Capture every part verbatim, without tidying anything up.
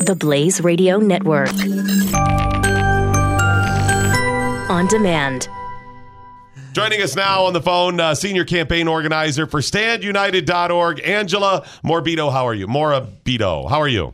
The Blaze Radio Network. On demand. Joining us now on the phone, uh, senior campaign organizer for stand united dot org, Angela Morabito. How are you? Morabito, how are you?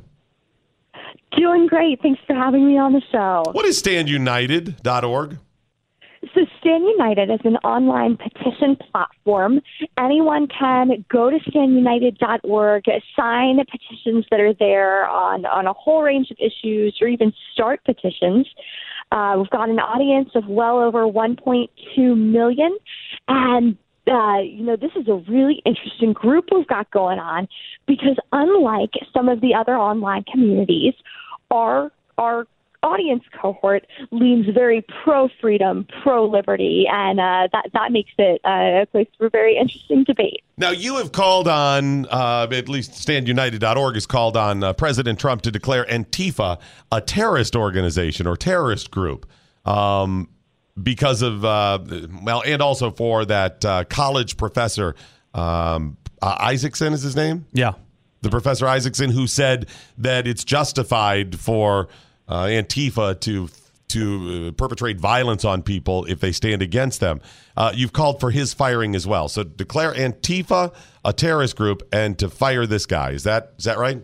Doing great. Thanks for having me on the show. What is stand united dot org? So Stand United is an online petition platform. Anyone can go to stand united dot org, sign petitions that are there on, on a whole range of issues, or even start petitions. Uh, we've got an audience of well over one point two million. And, uh, you know, this is a really interesting group we've got going on because unlike some of the other online communities, our our audience cohort leans very pro-freedom, pro-liberty, and uh, that, that makes it uh, a place for very interesting debate. Now, you have called on, uh, at least stand united dot org has called on uh, President Trump to declare Antifa a terrorist organization or terrorist group um, because of, uh, well, and also for that uh, college professor, um, uh, Isaacson is his name? Yeah. The Professor Isaacson, who said that it's justified for Uh, Antifa to to uh, perpetrate violence on people if they stand against them. Uh, you've called for his firing as well. So declare Antifa a terrorist group and to fire this guy. Is that is that right?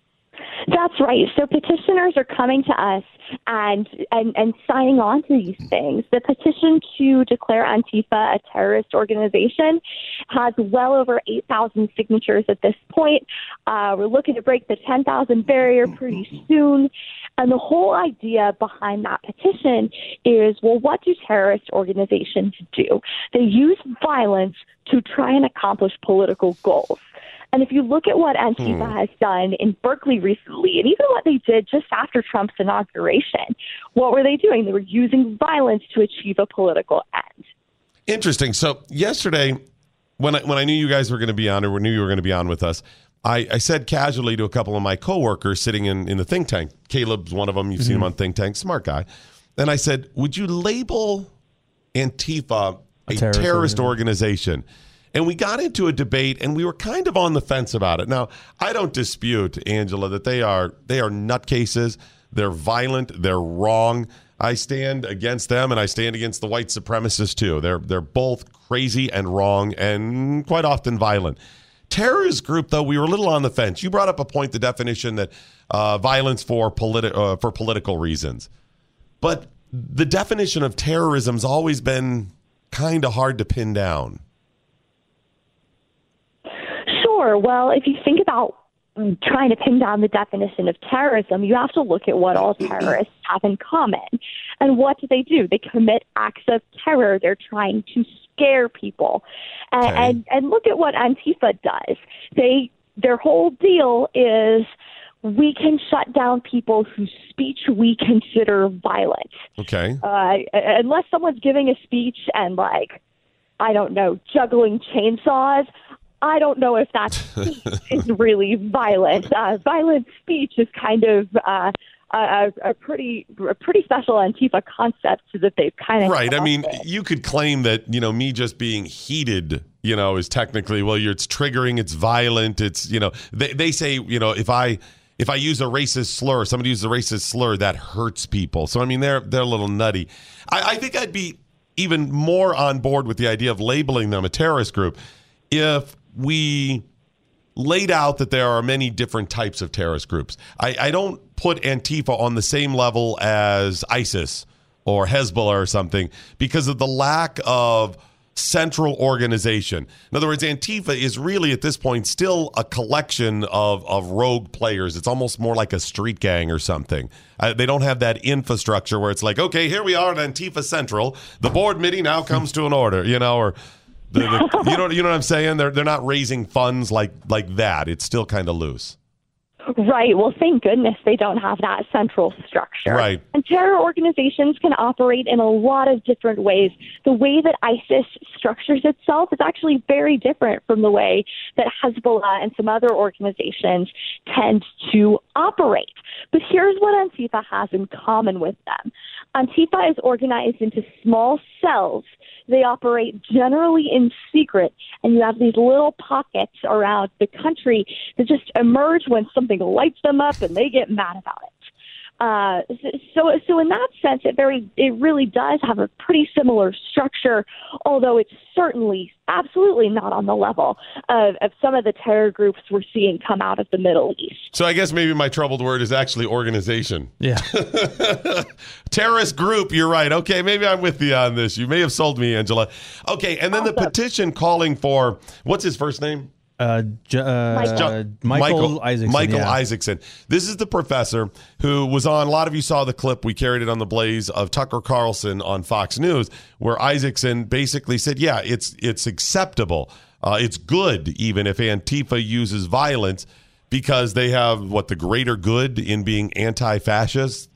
That's right. So petitioners are coming to us and, and, and signing on to these things. The petition to declare Antifa a terrorist organization has well over eight thousand signatures at this point. Uh, we're looking to break the ten thousand barrier pretty soon. And the whole idea behind that petition is, well, what do terrorist organizations do? They use violence to try and accomplish political goals. And if you look at what Antifa hmm. has done in Berkeley recently, and even what they did just after Trump's inauguration, what were they doing? They were using violence to achieve a political end. Interesting. So yesterday, when I, when I knew you guys were going to be on, or knew you were going to be on with us, I, I said casually to a couple of my coworkers sitting in, in the think tank, Caleb's one of them, you've mm-hmm. seen him on Think Tank, smart guy. And I said, would you label Antifa a, a terrorist, terrorist organization? And we got into a debate, and we were kind of on the fence about it. Now, I don't dispute, Angela, that they are they are nutcases. They're violent. They're wrong. I stand against them, and I stand against the white supremacists, too. They're they're both crazy and wrong and quite often violent. Terrorist group, though, we were a little on the fence. You brought up a point, the definition that uh, violence for, politi- uh, for political reasons. But the definition of terrorism's always been kind of hard to pin down. Sure. Well, if you think about trying to pin down the definition of terrorism, you have to look at what all terrorists have in common. And what do they do? They commit acts of terror. They're trying to scare people. And, okay. and, and look at what Antifa does. They their whole deal is we can shut down people whose speech we consider violent. Okay. Uh, unless someone's giving a speech and, like, I don't know, juggling chainsaws, I don't know if that speech is really violent. Uh, violent speech is kind of uh, a, a pretty a pretty special Antifa concept that they've kind of right. I mean, with. You could claim that, you know, me just being heated, you know, is technically, well, you're, it's triggering, it's violent, it's, you know, they they say, you know, if I if I use a racist slur, somebody uses a racist slur, that hurts people. So I mean, they're they're a little nutty. I, I think I'd be even more on board with the idea of labeling them a terrorist group if we laid out that there are many different types of terrorist groups. I, I don't put Antifa on the same level as ISIS or Hezbollah or something because of the lack of central organization. In other words, Antifa is really at this point still a collection of, of rogue players. It's almost more like a street gang or something. Uh, they don't have that infrastructure where it's like, okay, here we are at Antifa Central. The board meeting now comes to an order, you know, or The, the, you know, you know what I'm saying? They're they're not raising funds like like that. It's still kind of loose. Right. Well, thank goodness they don't have that central structure. Right. And terror organizations can operate in a lot of different ways. The way that ISIS structures itself is actually very different from the way that Hezbollah and some other organizations tend to operate. But here's what Antifa has in common with them. Antifa is organized into small cells They operate generally in secret, and you have these little pockets around the country that just emerge when something lights them up, and they get mad about it. Uh, so, so in that sense, it very, it really does have a pretty similar structure, although it's certainly, absolutely not on the level of, of some of the terror groups we're seeing come out of the Middle East. So I guess maybe my troubled word is actually organization. Yeah. Terrorist group, you're right. Okay, maybe I'm with you on this. You may have sold me, Angela. Okay, and then Awesome. the petition calling for, what's his first name? Uh, J- uh, Michael. Michael Isaacson. Michael yeah. Isaacson. This is the professor who was on, a lot of you saw the clip, we carried it on the Blaze, of Tucker Carlson on Fox News, where Isaacson basically said, yeah, it's it's acceptable. Uh, it's good even if Antifa uses violence because they have, what, the greater good in being anti-fascist?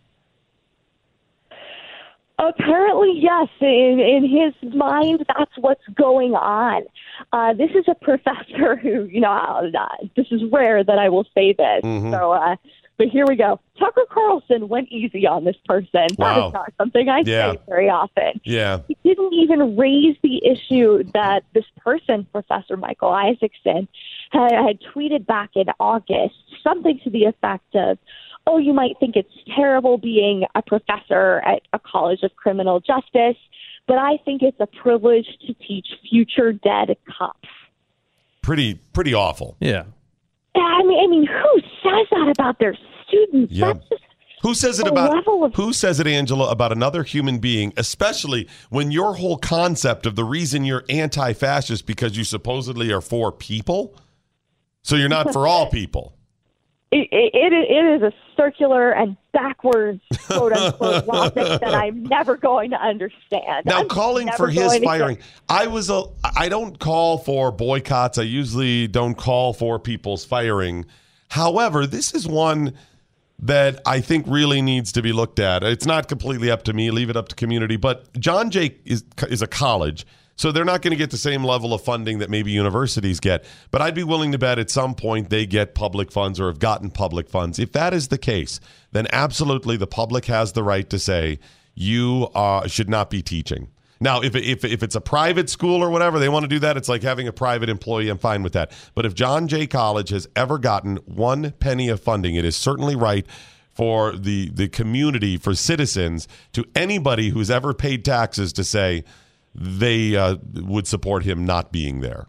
Apparently, yes. In, in his mind, that's what's going on. Uh, this is a professor who, you know, uh, this is rare that I will say this. Mm-hmm. So, uh, but here we go. Tucker Carlson went easy on this person. Wow. That is not something I Yeah. say very often. Yeah. He didn't even raise the issue that this person, Professor Michael Isaacson, had, had tweeted back in August, something to the effect of, oh, you might think it's terrible being a professor at a college of criminal justice, but I think it's a privilege to teach future dead cops. Pretty, pretty awful. Yeah. I mean, I mean, who says that about their students? Yeah. That's just Who says it the about level of- who says it, Angela, about another human being, especially when your whole concept of the reason you're anti-fascist because you supposedly are for people, so you're not for all people. It, it, it is a circular and backwards, quote unquote, logic that I'm never going to understand. Now, I'm calling never for his going to firing, get- I was a. I don't call for boycotts. I usually don't call for people's firing. However, this is one that I think really needs to be looked at. It's not completely up to me. Leave it up to community. But John Jay is is a college, so they're not going to get the same level of funding that maybe universities get. But I'd be willing to bet at some point they get public funds or have gotten public funds. If that is the case, then absolutely the public has the right to say you uh, should not be teaching. Now, if, if if it's a private school or whatever, they want to do that, it's like having a private employee. I'm fine with that. But if John Jay College has ever gotten one penny of funding, it is certainly right for the, the community, for citizens, to anybody who's ever paid taxes to say they uh, would support him not being there.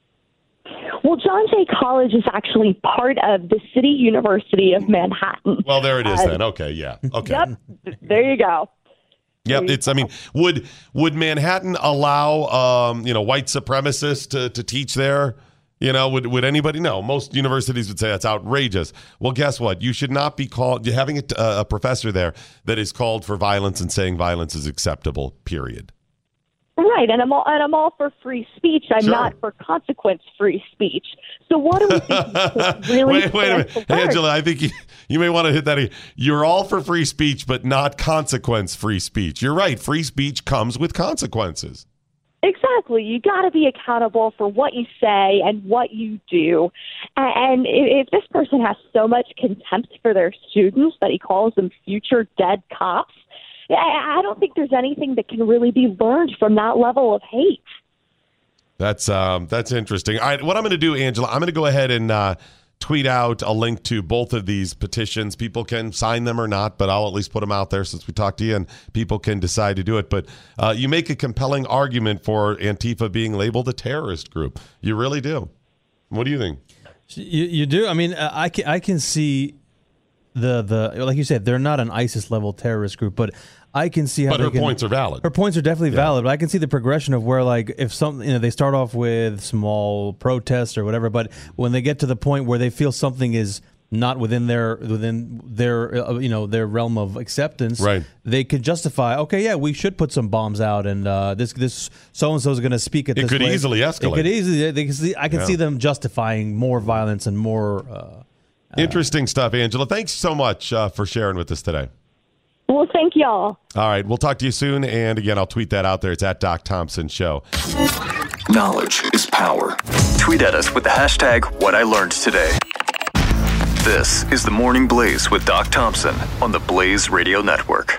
Well, John Jay College is actually part of the City University of Manhattan. Well, there it is Uh, then. Okay, yeah. Okay. Yep, there you go. Yep, it's. I mean, would would Manhattan allow um, you know white supremacists to, to teach there? You know, would would anybody? No, most universities would say that's outrageous. Well, guess what? You should not be called. You're having a, a professor there that is called for violence and saying violence is acceptable. Period. Right, and I'm all and I'm all for free speech. I'm Sure. not for consequence-free speech. So what do we think really wait, wait a minute, stands for? Angela. I think you, you may want to hit that. You're all for free speech, but not consequence-free speech. You're right. Free speech comes with consequences. Exactly. You got to be accountable for what you say and what you do. And if this person has so much contempt for their students that he calls them future dead cops, I don't think there's anything that can really be learned from that level of hate. That's um, that's interesting. All right, what I'm going to do, Angela, I'm going to go ahead and uh, tweet out a link to both of these petitions. People can sign them or not, but I'll at least put them out there since we talked to you, and people can decide to do it. But uh, you make a compelling argument for Antifa being labeled a terrorist group. You really do. What do you think? You, you do. I mean, uh, I can I can see the the like you said, they're not an ISIS level terrorist group, but I can see how. But they her can, points are valid. Her points are definitely Yeah. valid, but I can see the progression of where, like, if some, you know, they start off with small protests or whatever, but when they get to the point where they feel something is not within their within their uh, you know their realm of acceptance, Right. they could justify, okay, yeah, we should put some bombs out, and uh, this this so and so is going to speak at It this could place. easily escalate. It could easily. They can see, I can Yeah. see them justifying more violence and more. Uh, Interesting stuff, Angela. Thanks so much uh, for sharing with us today. Well, thank y'all. All right, we'll talk to you soon. And again, I'll tweet that out there. It's at Doc Thompson Show. Knowledge is power. Tweet at us with the hashtag What I Learned Today. This is the Morning Blaze with Doc Thompson on the Blaze Radio Network.